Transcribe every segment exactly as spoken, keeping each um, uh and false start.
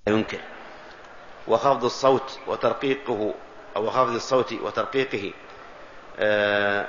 ينكر. وخفض الصوت وترقيقه أو خفض الصوت وترقيقه آآ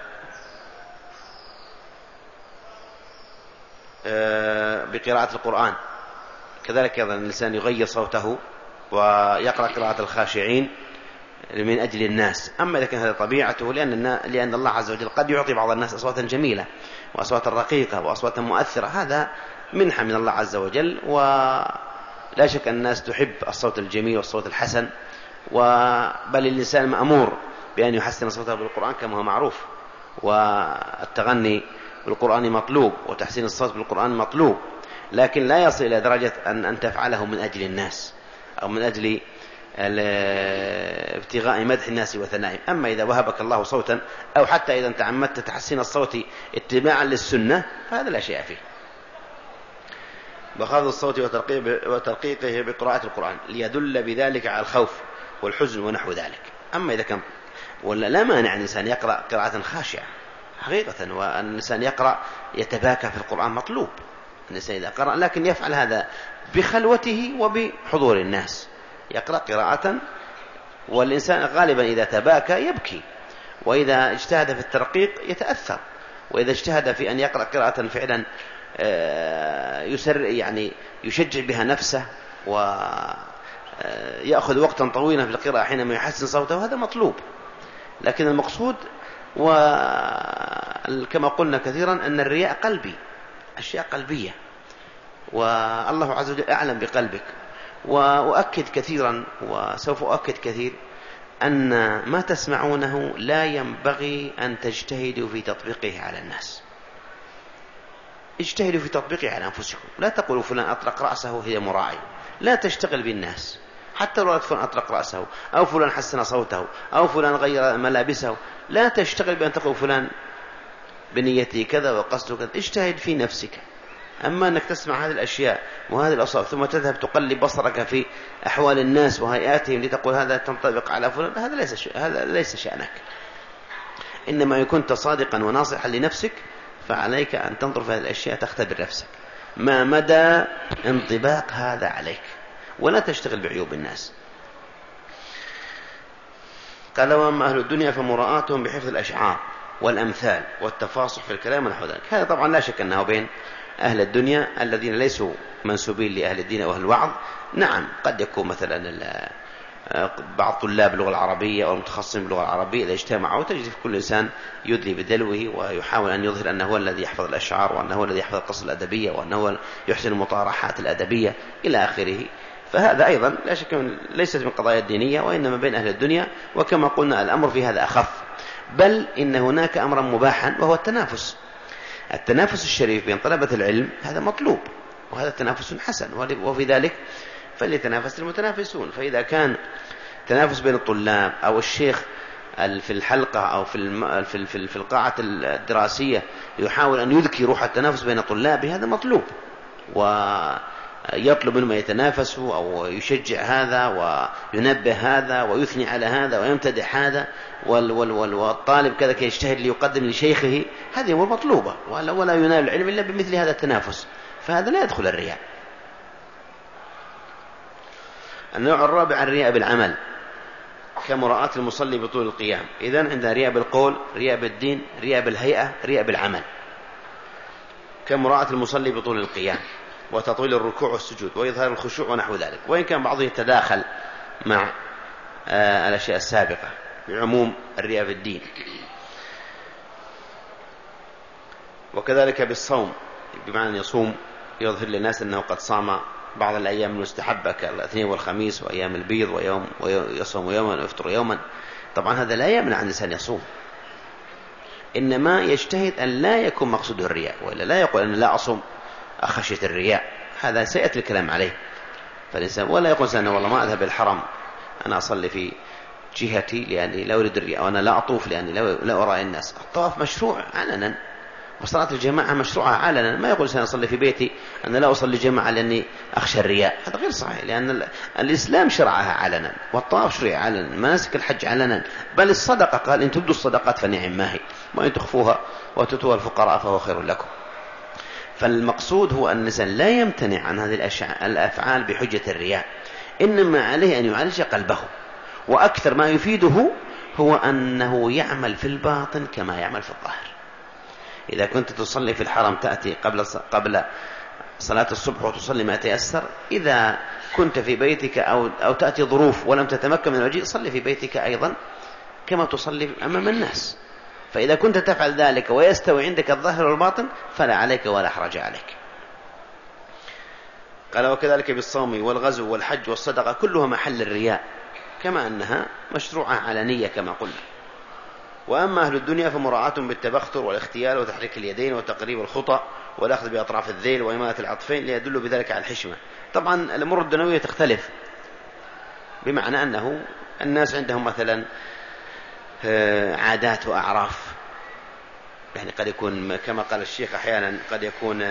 آآ بقراءة القرآن كذلك أيضا الإنسان يغير صوته ويقرأ قراءة الخاشعين من أجل الناس. أما إذا كان هذا طبيعته لأن, لأن الله عز وجل قد يعطي بعض الناس أصواتا جميلة وأصواتا رقيقة وأصواتا مؤثرة، هذا منحة من الله عز وجل، ولا شك أن الناس تحب الصوت الجميل والصوت الحسن، بل الإنسان مأمور بأن يحسن صوته بالقرآن كما هو معروف، والتغني بالقرآن مطلوب وتحسين الصوت بالقرآن مطلوب، لكن لا يصل إلى درجة أن, أن تفعله من أجل الناس أو من أجل ابتغاء مدح الناس وثنائهم. أما إذا وهبك الله صوتا أو حتى إذا تعمدت تحسين الصوت اتباعا للسنة فهذا لا شيء فيه. بخفض الصوت وترقيقه بقراءة القرآن ليدل بذلك على الخوف والحزن ونحو ذلك. أما إذا كان ولا لا مانع أن الإنسان يقرأ قراءة خاشعة حقيقة، وأن الإنسان يقرأ يتباكى في القرآن مطلوب الإنسان إذا قرأ، لكن يفعل هذا بخلوته وبحضور الناس، يقرأ قراءة، والإنسان غالبا إذا تباكى يبكي، وإذا اجتهد في الترقيق يتأثر، وإذا اجتهد في أن يقرأ قراءة فعلا يسر يعني يشجع بها نفسه ويأخذ وقتا طويلا في القراءة حينما يحسن صوته، هذا مطلوب. لكن المقصود وكما قلنا كثيرا أن الرياء قلبي، أشياء قلبية، والله عز وجل أعلم بقلبك. وأؤكد كثيرا وسوف أؤكد كثير أن ما تسمعونه لا ينبغي أن تجتهدوا في تطبيقه على الناس، اجتهدوا في تطبيقه على أنفسكم. لا تقولوا فلان أطلق رأسه هي مراعي، لا تشتغل بالناس، حتى لو فلان أطلق رأسه أو فلان حسن صوته أو فلان غير ملابسه، لا تشتغل بأن تقول فلان بنيته كذا وقصده كذا، اجتهد في نفسك. أما أنك تسمع هذه الأشياء وهذه الأصوات ثم تذهب تقلب بصرك في أحوال الناس وهيئاتهم لتقول هذا تنطبق على فلان، هذا ليس هذا ليس شأنك. إنما كنت صادقا وناصحا لنفسك فعليك أن تنظر في هذه الأشياء، تختبر نفسك ما مدى انطباق هذا عليك، ولا تشتغل بعيوب الناس. قال وأما أهل الدنيا فمراءاتهم بحفظ الأشعار والأمثال والتفاصح في الكلام ونحو ذلك. هذا طبعا لا شك أنه بين أهل الدنيا الذين ليسوا منسوبين لأهل الدين وأهل الوعظ. نعم قد يكون مثلا بعض طلاب اللغة العربية أو المتخصصين باللغة العربية إذا اجتمعوا تجد في كل إنسان يدلي بدلوه ويحاول أن يظهر أنه هو الذي يحفظ الأشعار وأنه هو الذي يحفظ القصص الأدبية وأنه هو يحسن المطارحات الأدبية إلى آخره. فهذا أيضا لا شك ليست من قضايا الدينية، وإنما بين أهل الدنيا. وكما قلنا الأمر في هذا أخف، بل إن هناك أمرا مباحا وهو التنافس. التنافس الشريف بين طلبة العلم هذا مطلوب، وهذا تنافس حسن، وفي ذلك فليتنافس المتنافسون. فإذا كان تنافس بين الطلاب أو الشيخ في الحلقة أو في في في القاعة الدراسية يحاول أن يذكي روح التنافس بين طلابه، هذا مطلوب، ويطلب منهم يتنافسوا أو يشجع هذا وينبه هذا ويثني على هذا ويمتدح هذا، والطالب كذا يجتهد ليقدم لشيخه، هذه أمور مطلوبة، ولا ينال العلم إلا بمثل هذا التنافس، فهذا لا يدخل الرياء. النوع الرابع الرياء بالعمل كمراءة المصلي بطول القيام. إذن عندنا رياء بالقول، رياء بالدين، رياء بالهيئة، رياء بالعمل. كمراءة المصلي بطول القيام وتطويل الركوع والسجود وإظهار الخشوع ونحو ذلك، وإن كان بعضه يتداخل مع آه الأشياء السابقة بعموم الرياء بالدين. وكذلك بالصوم، بمعنى أن يصوم يظهر للناس أنه قد صام بعض الأيام المستحبة كالاثنين والخميس وأيام البيض، ويوم ويصوم يوما ويفطر يوما. طبعا هذا لا يمنع عن الإنسان يصوم، إنما يجتهد أن لا يكون مقصوده الرياء، وإلا لا يقول أن لا أصوم أخشية الرياء، هذا سيأتي الكلام عليه. فالإنسان ولا يقول أنا والله ما أذهب الحرم، أنا أصلي في جهتي لأني لا أريد الرياء، وأنا لا أطوف لأني لا أرى الناس. الطواف مشروع علنا، وصلاة الجماعة مشروعة علنا. ما يقول سأصلي في بيتي أنا لا أصلي جماعة لأني أخشى الرياء، هذا غير صحيح، لأن الإسلام شرعها علنا، والطواف شرع علنا، مناسك الحج علنا، بل الصدقة قال إن تبدوا الصدقات فنعم ما هي، وإن تخفوها وتؤتوها الفقراء فهو خير لكم. فالمقصود هو أن الإنسان لا يمتنع عن هذه الأفعال بحجة الرياء، إنما عليه أن يعالج قلبه، وأكثر ما يفيده هو أنه يعمل في الباطن كما يعمل في الظاهر. إذا كنت تصلي في الحرم تأتي قبل قبل صلاة الصبح وتصلي ما تيسر، إذا كنت في بيتك أو, أو تأتي ظروف ولم تتمكن من الوجه، صلي في بيتك أيضا كما تصلي أمام الناس. فإذا كنت تفعل ذلك ويستوي عندك الظاهر والباطن فلا عليك ولا حرج عليك. قال: وكذلك بالصوم والغزو والحج والصدقة كلها محل الرياء، كما أنها مشروعة علنية كما قلنا. وأما أهل الدنيا فمراعاة بالتبختر والاختيال وتحريك اليدين وتقريب الخطى والأخذ بأطراف الذيل وإمالة العطفين ليدل بذلك على الحشمة. طبعا الأمور الدنيوية تختلف، بمعنى أنه الناس عندهم مثلا عادات وأعراف، يعني قد يكون كما قال الشيخ أحيانا قد يكون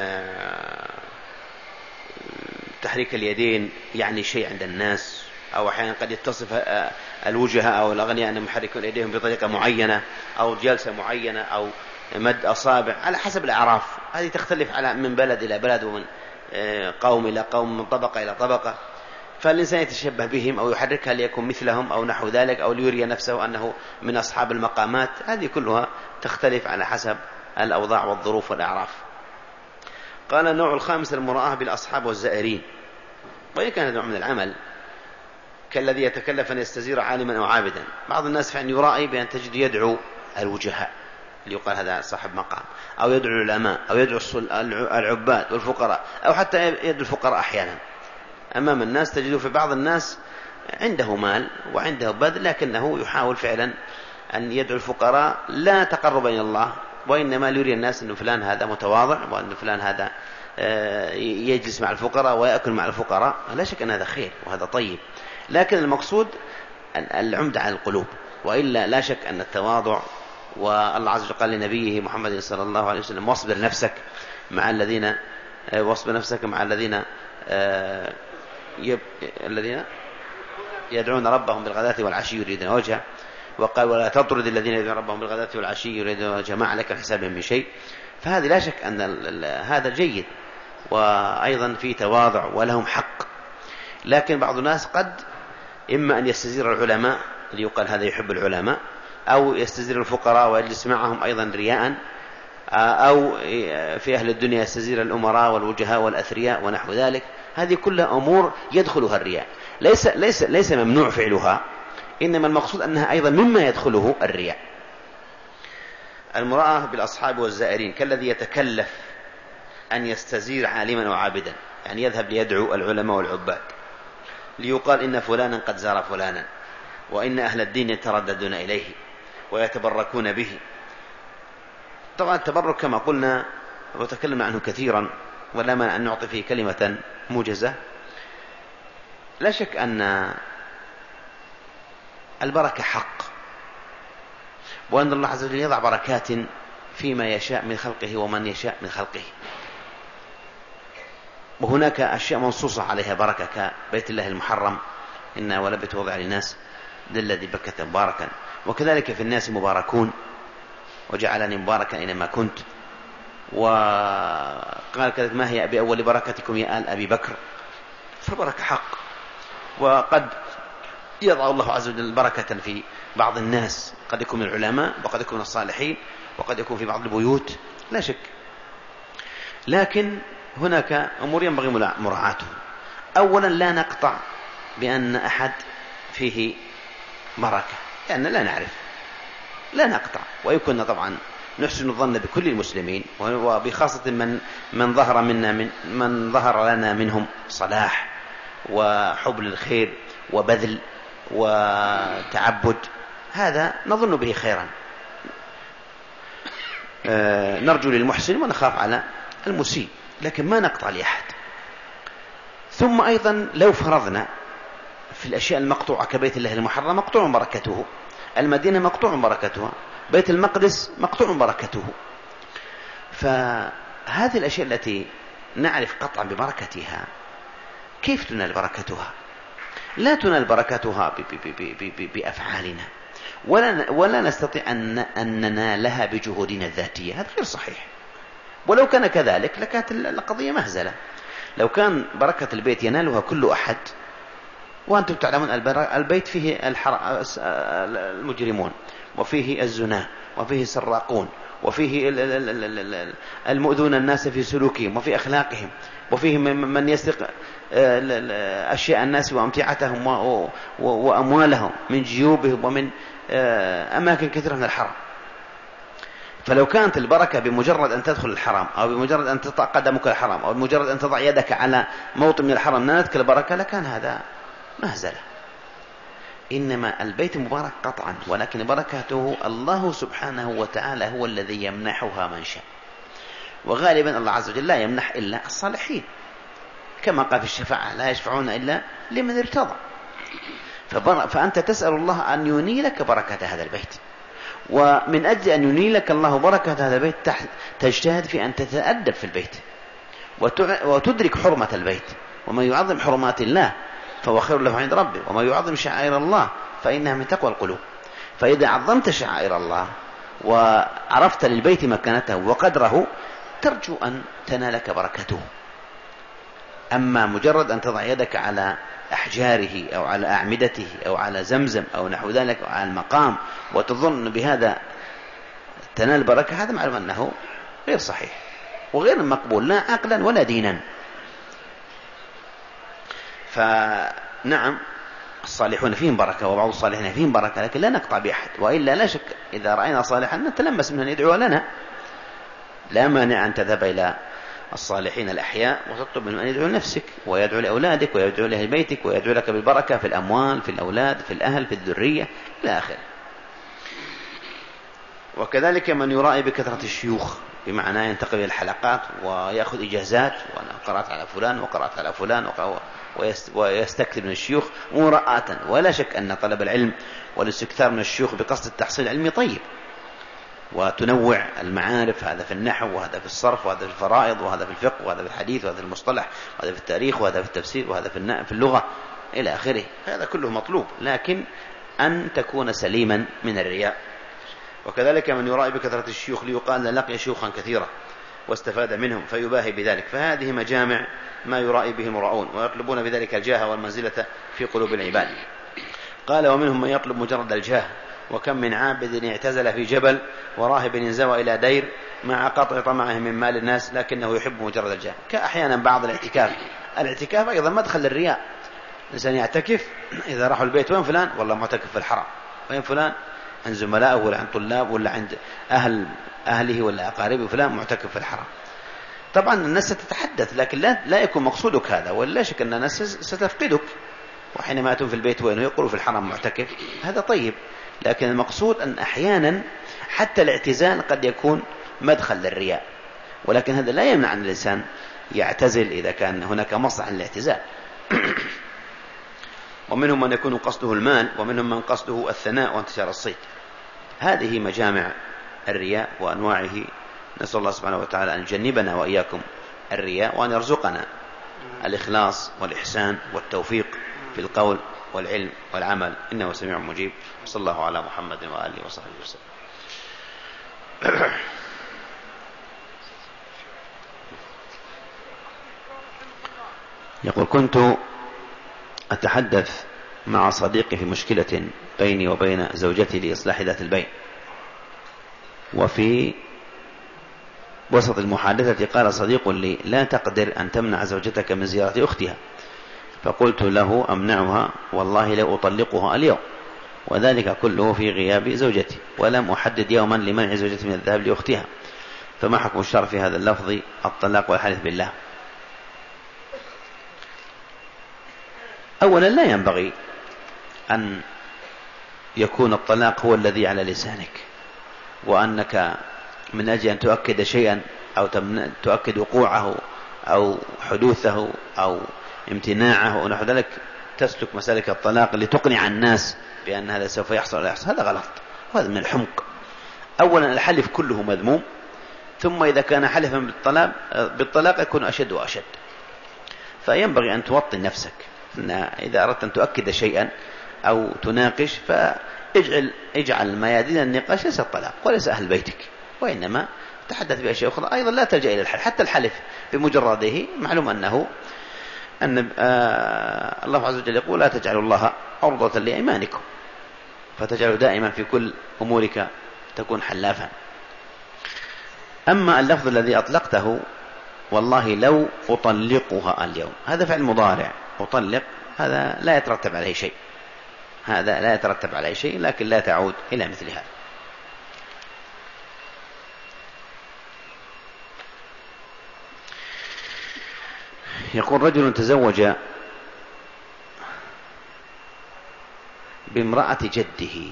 تحريك اليدين يعني شيء عند الناس، أو أحيانا قد يتصف الوجهاء أو الأغنياء أنهم يحركون يديهم بطريقة معينة أو جلسة معينة أو مد أصابع على حسب الأعراف. هذه تختلف على من بلد إلى بلد ومن قوم إلى قوم، من طبقة إلى طبقة، فالإنسان يتشبه بهم أو يحركها ليكون مثلهم أو نحو ذلك، أو ليري نفسه أنه من أصحاب المقامات. هذه كلها تختلف على حسب الأوضاع والظروف والأعراف. قال: النوع الخامس المراءة بالأصحاب والزائرين، وإن كان نوع من العمل كالذي يتكلف أن يستزير عالما أو عابدا. بعض الناس فعلا يرائي بأن تجد يدعو الوجهاء اللي يقال هذا صاحب مقام، أو يدعو العلماء، أو يدعو العباد والفقراء، أو حتى يدعو الفقراء أحيانا أمام الناس. تجد في بعض الناس عنده مال وعنده بذل، لكنه يحاول فعلا أن يدعو الفقراء لا تقربا إلى الله، وإنما يري الناس أن فلان هذا متواضع، وأن فلان هذا يجلس مع الفقراء ويأكل مع الفقراء. لا شك أن هذا خير وهذا طيب، لكن المقصود العمد على القلوب. وإلا لا شك أن التواضع، والله عز وجل قال لنبيه محمد صلى الله عليه وسلم: واصبر نفسك مع الذين واصبر نفسك مع الذين يب... الذين يدعون ربهم بالغداة والعشي يريدون وجهه. وقال: ولا تطرد الذين يدعون ربهم بالغداة والعشي يريدون وجهه ما عليك من حسابهم من شيء. فهذه لا شك أن هذا جيد، وأيضا في تواضع ولهم حق. لكن بعض الناس قد إما أن يستزير العلماء ليقال هذا يحب العلماء، أو يستزير الفقراء ويجلس معهم أيضا رياء، أو في أهل الدنيا يستزير الأمراء والوجهاء والأثرياء ونحو ذلك. هذه كلها أمور يدخلها الرياء، ليس, ليس, ليس ممنوع فعلها، إنما المقصود أنها أيضا مما يدخله الرياء. المراءة بالأصحاب والزائرين كالذي يتكلف أن يستزير عالما أو عابدا، يعني يذهب ليدعو العلماء والعباد ليقال إن فلانا قد زار فلانا، وإن أهل الدين يترددون إليه ويتبركون به. طبعا التبرك كما قلنا وتكلمنا عنه كثيرا، ولا مانع أن نعطي فيه كلمة موجزة. لا شك أن البركة حق، وأن الله عز وجل يضع بركات فيما يشاء من خلقه ومن يشاء من خلقه، وهناك أشياء منصوصة عليها بركة كبيت الله المحرم: إنا ولا بيت وضع للناس للذي بكة مباركا، وكذلك في الناس مباركون وجعلني مباركا أينما كنت. وقال كذلك: ما هي بأول بركتكم يا آل أبي بكر. فبركة حق، وقد يضع الله عز وجل بركة في بعض الناس، قد يكون من العلماء وقد يكون من الصالحين وقد يكون في بعض البيوت، لا شك. لكن هناك أمور ينبغي مراعاتها. أولا لا نقطع بأن أحد فيه بركة، لأن لا نعرف، لا نقطع. ويكون طبعا نحسن الظن بكل المسلمين، وبخاصة من من ظهر منا من من ظهر لنا منهم صلاح وحب للخير وبذل وتعبد، هذا نظن به خيرا. آه نرجو للمحسن ونخاف على المسيء، لكن ما نقطع لأحد. ثم أيضا لو فرضنا في الأشياء المقطوعة كبيت الله المحرم مقطوع بركته، المدينة مقطوع بركتها، بيت المقدس مقطوع بركته، فهذه الأشياء التي نعرف قطعا ببركتها كيف تنال بركتها؟ لا تنال بركتها بأفعالنا، ولا, ولا نستطيع أن ننالها بجهودنا الذاتية، هذا غير صحيح. ولو كان كذلك لكانت القضية مهزلة. لو كان بركة البيت ينالها كل أحد وأنتم تعلمون البيت فيه المجرمون، وفيه الزنا، وفيه السراقون، وفيه المؤذون الناس في سلوكهم وفي أخلاقهم، وفيه من يسرق أشياء الناس وأمتعتهم وأموالهم من جيوبهم ومن أماكن كثيرة من الحرام. فلو كانت البركة بمجرد أن تدخل الحرام، أو بمجرد أن تضع قدمك الحرام، أو بمجرد أن تضع يدك على موطن من الحرام نالتك البركة، لكان هذا مهزلة. إنما البيت مبارك قطعا، ولكن بركته الله سبحانه وتعالى هو الذي يمنحها من شاء، وغالبا الله عز وجل لا يمنح إلا الصالحين، كما قال في الشفاعة لا يشفعون إلا لمن ارتضى. فأنت تسأل الله أن ينيلك بركة هذا البيت، ومن أجل أن ينيلك الله بركة هذا البيت تجتهد في أن تتأدب في البيت وتدرك حرمة البيت. ومن يعظم حرمات الله فهو خير له عند ربه، وما يعظم شعائر الله فإنها من تقوى القلوب. فإذا عظمت شعائر الله وعرفت للبيت مكانته وقدره ترجو أن تنالك بركته. أما مجرد أن تضع يدك على أحجاره أو على أعمدته أو على زمزم أو نحو ذلك أو على المقام وتظن بهذا تنال بركة، هذا معلوم أنه غير صحيح وغير مقبول لا عقلا ولا دينا. فنعم الصالحون فيهم بركة وبعض الصالحين فيهم بركة، لكن لا نقطع بأحد، وإلا لا شك إذا رأينا صالحا نتلمس منه أن يدعو لنا. لا مانع أن تذهب إلى الصالحين الأحياء وتطلب منهم أن يدعو لنفسك ويدعو لأولادك ويدعو لأهل بيتك ويدعو لك بالبركة في الأموال في الأولاد في الأهل في الذرية إلى آخره. وكذلك من يرائي بكثرة الشيوخ، بمعنى ينتقل إلى الحلقات ويأخذ إجازات، وأنا قرأت على فلان وقرأت على فلان ويستكثر من الشيوخ مراءة. ولا شك أن طلب العلم والاستكثار من الشيوخ بقصد التحصيل العلمي طيب، وتنوع المعارف، هذا في النحو وهذا في الصرف وهذا في الفرائض وهذا في الفقه وهذا في الحديث وهذا في المصطلح وهذا في التاريخ وهذا في التفسير وهذا في اللغة إلى آخره، هذا كله مطلوب، لكن أن تكون سليما من الرياء. وكذلك من يرائي بكثرة الشيوخ ليقال لقي شيوخا كثيرا واستفاد منهم فيباهي بذلك، فهذه مجامع ما يرائي به المراؤون ويطلبون بذلك الجاه والمنزلة في قلوب العباد. قال ومنهم من يطلب مجرد الجاه، وكم من عابد اعتزل في جبل وراهب انزوى إلى دير مع قطع طمعه من مال الناس لكنه يحب مجرد الجاه. كأحيانا بعض الاعتكاف، الاعتكاف أيضا مدخل للرياء. الإنسان يعتكف إذا راحوا البيت وين فلان؟ والله معتكف في الحرم. وين فلان؟ عند زملائه ولا عند طلاب ولا عند أهل أهله ولا أقاربه، فلان معتكف في الحرم. طبعا الناس ستتحدث، لكن لا, لا يكون مقصودك هذا، ولا شك أن الناس ستفقدك. وحينما يأتون في البيت وين يقولوا في الحرم معتكف، هذا طيب، لكن المقصود أن أحيانا حتى الاعتزال قد يكون مدخل للرياء، ولكن هذا لا يمنع أن الإنسان يعتزل إذا كان هناك مصلحة للاعتزال. ومنهم من يكون قصده المال، ومنهم من قصده الثناء وانتشار الصيت. هذه مجامع الرياء وأنواعه. نسأل الله سبحانه وتعالى أن يجنبنا وإياكم الرياء، وأن يرزقنا الإخلاص والإحسان والتوفيق في القول والعلم والعمل، إنه سميع مجيب. صلى الله على محمد وآله وصحبه وسلم. يقول كنت أتحدث مع صديقي في مشكلة بيني وبين زوجتي لإصلاح ذات البين، وفي وسط المحادثة قال صديق لي لا تقدر أن تمنع زوجتك من زيارة أختها، فقلت له أمنعها والله لا أطلقها اليوم، وذلك كله في غياب زوجتي، ولم أحدد يوما لمنع زوجتي من الذهاب لأختها، فما حكم الشرع في هذا اللفظ الطلاق والحلف بالله؟ أولا لا ينبغي أن يكون الطلاق هو الذي على لسانك، وأنك من أجل أن تؤكد شيئا أو تؤكد وقوعه أو حدوثه أو امتناعه ونحو ذلك تسلك مسالك الطلاق لتقنع الناس بأن هذا سوف يحصل ولا يحصل. هذا غلط، وهذا من الحمق. أولا الحلف كله مذموم، ثم إذا كان حلفا بالطلاق, بالطلاق يكون أشد وأشد. فينبغي أن توطن نفسك، إن إذا أردت أن تؤكد شيئا أو تناقش فاجعل اجعل ميادين النقاش ليس الطلاق وليس أهل بيتك، وإنما تحدث بأشياء أخرى. أيضا لا تلجأ إلى الحلف، حتى الحلف بمجرده معلوم أنه أن آه الله عز وجل يقول لا تجعلوا الله عرضة لأيمانكم، فتجعلوا دائما في كل أمورك تكون حلافا. أما اللفظ الذي أطلقته والله لو أطلقها اليوم، هذا فعل مضارع، أطلق، هذا لا يترتب عليه شيء، هذا لا يترتب عليه شيء، لكن لا تعود إلى مثل هذا. يقول رجل تزوج بامرأة جده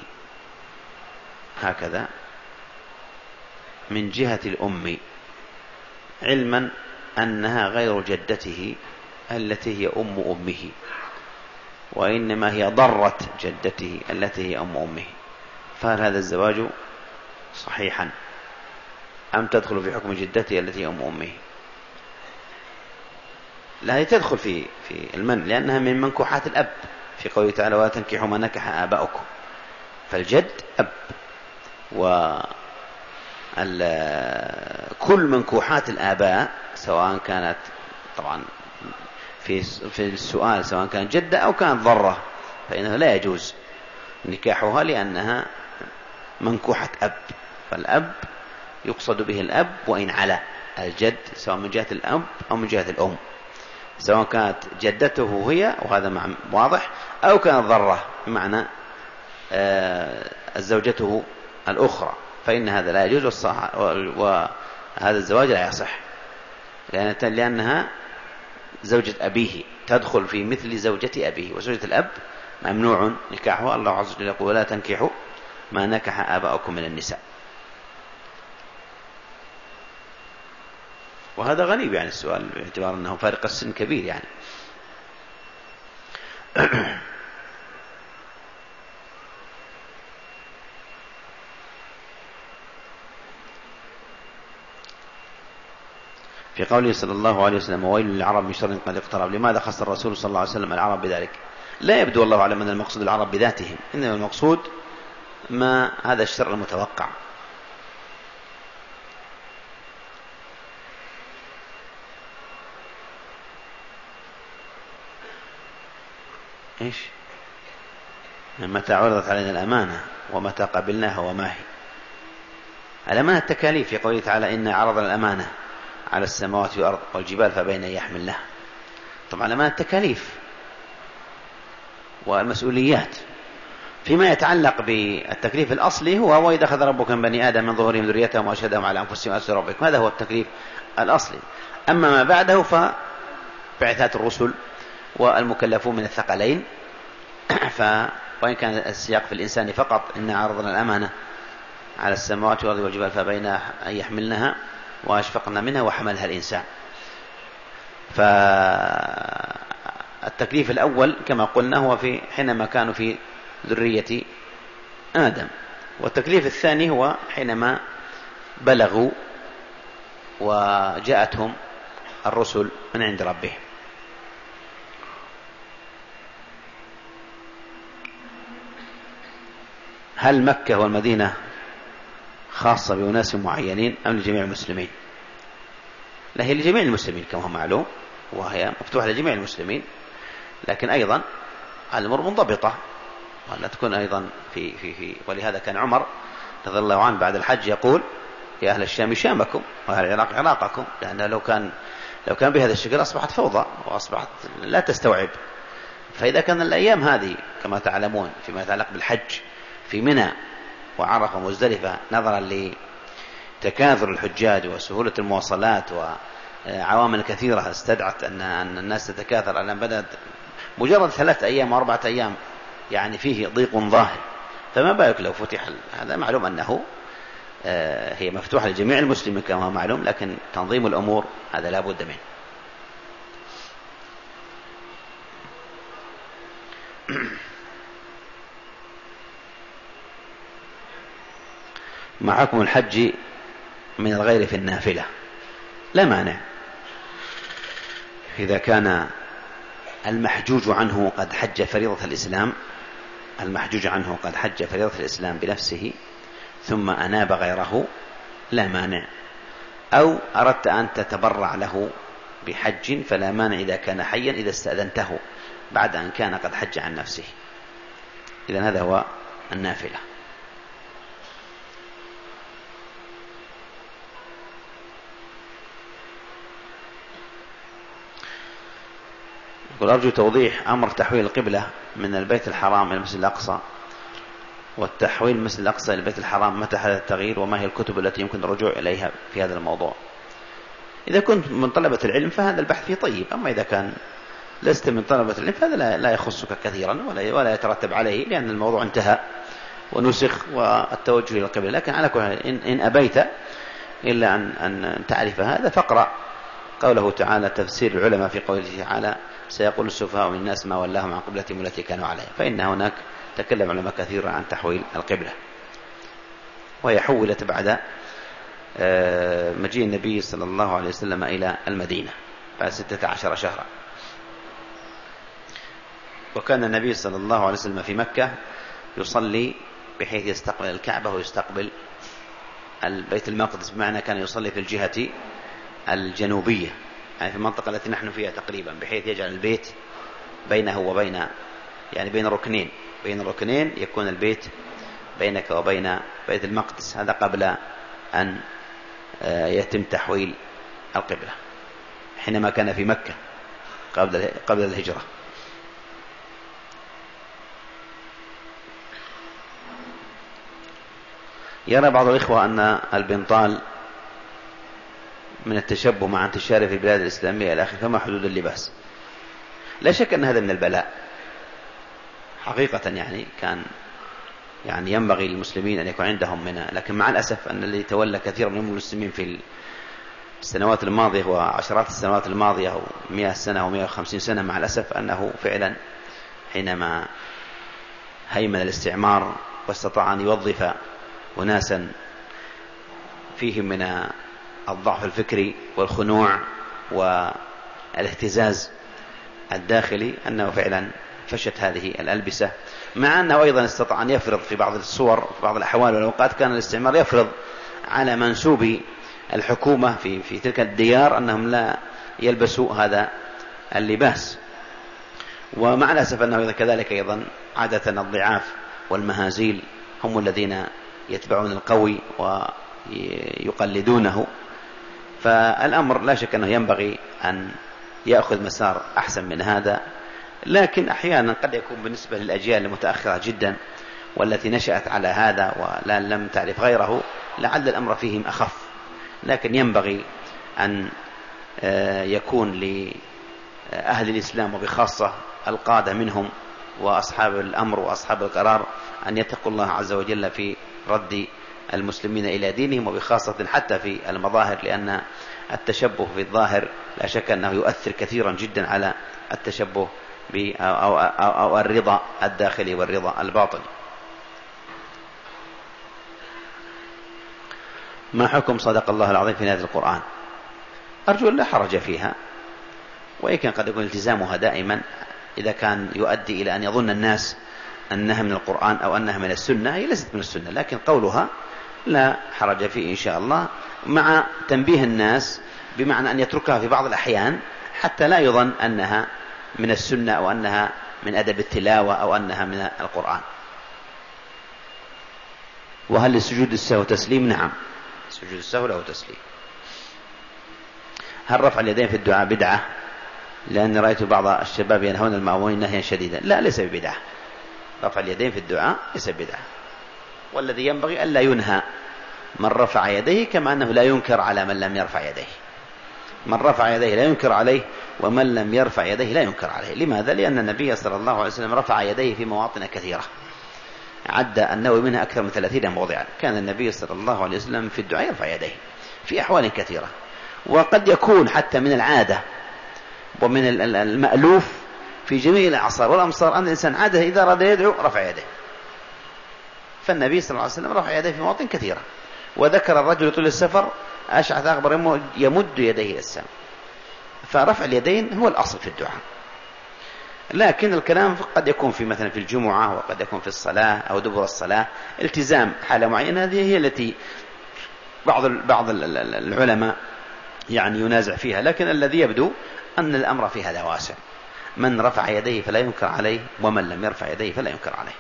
هكذا من جهة الأم، علما أنها غير جدته التي هي أم أمه، وإنما هي ضرة جدته التي هي أم أمه، فهل هذا الزواج صحيحا أم تدخل في حكم جدته التي هي أم أمه؟ لا، هي تدخل في في المن، لأنها من منكوحات الأب في قوله تعالى ولا تنكحوا ما نكح آباؤكم، فالجد أب، وكل منكوحات الآباء سواء كانت طبعا في في السؤال سواء كانت جدة أو كانت ضرة فإنه لا يجوز نكاحها لأنها منكوحة أب، فالأب يقصد به الأب وإن على الجد سواء من جهة الأب أو من جهة الأم، سواء كانت جدته هي وهذا واضح أو كانت ضرة بمعنى زوجته الأخرى، فإن هذا لا يجوز وهذا الزواج لا يصح لأنها زوجة أبيه تدخل في مثل زوجة أبيه، وزوجة الأب ممنوع نكاحها، الله عز وجل يقول لا تنكحوا ما نكح آباؤكم من النساء. وهذا غريب يعني السؤال باعتبار أنه فارق السن كبير يعني. في قوله صلى الله عليه وسلم وويل للعرب من شر قد اقترب، لماذا خص الرسول صلى الله عليه وسلم العرب بذلك؟ لا يبدو الله أعلم أن المقصود العرب بذاتهم، إنما المقصود ما هذا الشر المتوقع. إيش؟ متى عرضت علينا الأمانة ومتى قبلناها وما هي؟ الأمانة التكاليف في قوله تعالى إن عرضنا الأمانة على السماوات والأرض والجبال فبين أن يحملنها. طبعا الأمانة التكاليف والمسؤوليات. فيما يتعلق بالتكليف الأصلي هو وإذا أخذ ربك من بني آدم من ظهورهم ذريتهم وأشهدهم على أنفسهم ألست بربكم، هذا هو التكليف الأصلي. أما ما بعده فبعثات الرسل والمكلفون من الثقلين، ف وإن كان السياق في الإنسان فقط إن عرضنا الأمانة على السماوات والأرض والجبال فبين أن يحملنها وأشفقنا منها وحملها الإنسان. فالتكليف الأول كما قلنا هو في حينما كانوا في ذرية آدم، والتكليف الثاني هو حينما بلغوا وجاءتهم الرسل من عند ربهم. هل مكة والمدينة خاصة بأناس معينين أم لجميع المسلمين؟ لا، هي لجميع المسلمين كما هو معلوم، وهي مفتوحة لجميع المسلمين، لكن أيضا الأمور منضبطة ولا تكون أيضا في في في ولهذا كان عمر رضي الله عنه بعد الحج يقول يا أهل الشام شامكم وأهل العراق عراقكم، لأن لو كان لو كان بهذا الشكل أصبحت فوضى وأصبحت لا تستوعب. فإذا كان الأيام هذه كما تعلمون فيما يتعلق بالحج في منى وعرفة ومزدلفة نظرا لتكاثر الحجاج وسهولة المواصلات وعوامل كثيرة استدعت أن الناس تتكاثر، أن بدأت مجرد ثلاثة أيام وأربعة أيام يعني فيه ضيق ظاهر، فما بالك لو فتح. هذا معلوم أنه هي مفتوحة لجميع المسلمين كما معلوم، لكن تنظيم الأمور هذا لا بد منه. ما حكم الحج من الغير في النافلة؟ لا مانع إذا كان المحجوج عنه قد حج فريضة الإسلام، المحجوج عنه قد حج فريضة الإسلام بنفسه ثم أناب غيره لا مانع، أو أردت أن تتبرع له بحج فلا مانع إذا كان حيا إذا استأذنته بعد أن كان قد حج عن نفسه. إذن هذا هو النافلة. يقول أرجو توضيح أمر تحويل القبلة من البيت الحرام إلى المسجد الأقصى، والتحويل من المسجد الأقصى إلى البيت الحرام متى حدث التغيير، وما هي الكتب التي يمكن الرجوع إليها في هذا الموضوع. إذا كنت من طلبة العلم فهذا البحث فيه طيب، أما إذا كان لست من طلبة العلم فهذا لا يخصك كثيرا ولا ولا يترتب عليه، لأن الموضوع انتهى ونسخ والتوجه إلى القبلة. لكن على كل حال إن أبيت إلا أن أن تعرف هذا فاقرأ قوله تعالى تفسير العلماء في قوله تعالى سيقول السفهاء من الناس ما ولاهم عن قبلتهم التي كانوا عليها، فإن هناك تكلم علماء كثيرا عن تحويل القبلة، وهي حولت بعد مجيء النبي صلى الله عليه وسلم إلى المدينة بعد ستة عشر شهرا. وكان النبي صلى الله عليه وسلم في مكة يصلي بحيث يستقبل الكعبة ويستقبل البيت المقدس، بمعنى كان يصلي في الجهة الجنوبية، يعني في المنطقة التي نحن فيها تقريبا، بحيث يجعل البيت بينه وبين يعني بين ركنين بين الركنين يكون البيت بينك وبين بيت المقدس. هذا قبل أن يتم تحويل القبلة حينما كان في مكة قبل قبل الهجرة. يرى بعض الإخوة أن البنطال من التشبه مع انتشاره في البلاد الإسلامية إلى آخره، فما حدود اللباس؟ لا شك أن هذا من البلاء حقيقة، يعني كان يعني ينبغي للمسلمين أن يكون عندهم منها، لكن مع الأسف أن الذي تولى كثير من المسلمين في السنوات الماضية وعشرات السنوات الماضية ومئة سنة ومئة وخمسين سنة، مع الأسف أنه فعلا حينما هيمن الاستعمار واستطاع أن يوظف وناسا فيهم من الضعف الفكري والخنوع والاهتزاز الداخلي، أنه فعلا فشت هذه الألبسة، مع أنه أيضا استطاع أن يفرض في بعض الصور في بعض الأحوال والأوقات كان الاستعمار يفرض على منسوبي الحكومة في في تلك الديار أنهم لا يلبسوا هذا اللباس. ومع الأسف أنه كذلك أيضا عادة الضعاف والمهازيل هم الذين يتبعون القوي ويقلدونه، فالأمر لا شك أنه ينبغي أن يأخذ مسار أحسن من هذا. لكن أحيانا قد يكون بالنسبة للأجيال المتأخرة جدا والتي نشأت على هذا ولا لم تعرف غيره لعل الأمر فيهم أخف، لكن ينبغي أن يكون لأهل الإسلام وبخاصة القادة منهم وأصحاب الأمر وأصحاب القرار أن يتقوا الله عز وجل في رد المسلمين إلى دينهم، وبخاصة حتى في المظاهر، لأن التشبه في الظاهر لا شك أنه يؤثر كثيرا جدا على التشبه أو, أو, أو الرضا الداخلي والرضا الباطني. ما حكم صدق الله العظيم في نهاية القرآن؟ أرجو أن لا حرج فيها، وإن كان قد يكون التزامها دائما إذا كان يؤدي إلى أن يظن الناس أنها من القرآن أو أنها من السنة، هي ليست من السنة، لكن قولها لا حرج فيه إن شاء الله، مع تنبيه الناس بمعنى أن يتركها في بعض الأحيان حتى لا يظن أنها من السنة أو أنها من أدب التلاوة أو أنها من القرآن. وهل لسجود السهو تسليم؟ نعم، سجود السهو له تسليم. هل رفع اليدين في الدعاء بدعة؟ لأن رأيت بعض الشباب ينهون المأمومين نهيا شديدا. لا، ليس ببدعة، رفع اليدين في الدعاء ليس بدعة، والذي ينبغي ألا ينهى من رفع يديه، كما أنه لا ينكر على من لم يرفع يديه. من رفع يديه لا ينكر عليه، ومن لم يرفع يديه لا ينكر عليه. لماذا؟ لأن النبي صلى الله عليه وسلم رفع يديه في مواطن كثيرة، عد النووي منها أكثر من ثلاثين موضعا. كان النبي صلى الله عليه وسلم في الدعاء يرفع يديه في أحوال كثيرة، وقد يكون حتى من العادة ومن المألوف في جميع الأعصار والأمصار أن الإنسان عادة إذا أراد يدعو رفع يديه. فالنبي صلى الله عليه وسلم رفع يديه في مواطن كثيرة، وذكر الرجل طول السفر أشعث أغبر يمد يديه إلى السماء، فرفع اليدين هو الأصل في الدعاء. لكن الكلام قد يكون في مثلا في الجمعة، وقد يكون في الصلاة أو دبر الصلاة، التزام حالة معينة، هذه هي التي بعض بعض العلماء يعني ينازع فيها، لكن الذي يبدو أن الأمر في هذا واسع، من رفع يديه فلا ينكر عليه، ومن لم يرفع يديه فلا ينكر عليه.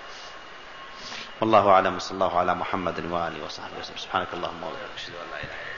والله أعلم، صلى الله على محمد وآله وصحبه وسلم. سبحانك اللهم وبحمدك، أشهد أن لا إله إلا أنت.